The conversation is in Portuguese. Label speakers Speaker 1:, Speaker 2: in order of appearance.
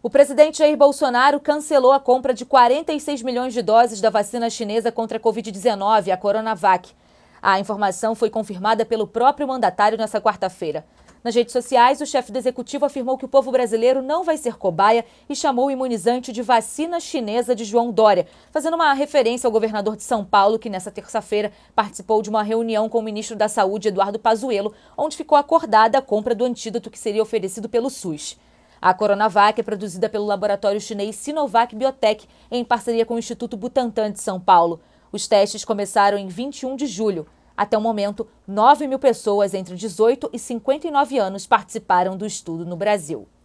Speaker 1: O presidente Jair Bolsonaro cancelou a compra de 46 milhões de doses da vacina chinesa contra a Covid-19, a Coronavac. A informação foi confirmada pelo próprio mandatário nesta quarta-feira. Nas redes sociais, o chefe do executivo afirmou que o povo brasileiro não vai ser cobaia e chamou o imunizante de vacina chinesa de João Dória, fazendo uma referência ao governador de São Paulo, que nesta terça-feira participou de uma reunião com o ministro da Saúde, Eduardo Pazuello, onde ficou acordada a compra do antídoto que seria oferecido pelo SUS. A Coronavac é produzida pelo laboratório chinês Sinovac Biotech, em parceria com o Instituto Butantan de São Paulo. Os testes começaram em 21 de julho. Até o momento, 9 mil pessoas entre 18 e 59 anos participaram do estudo no Brasil.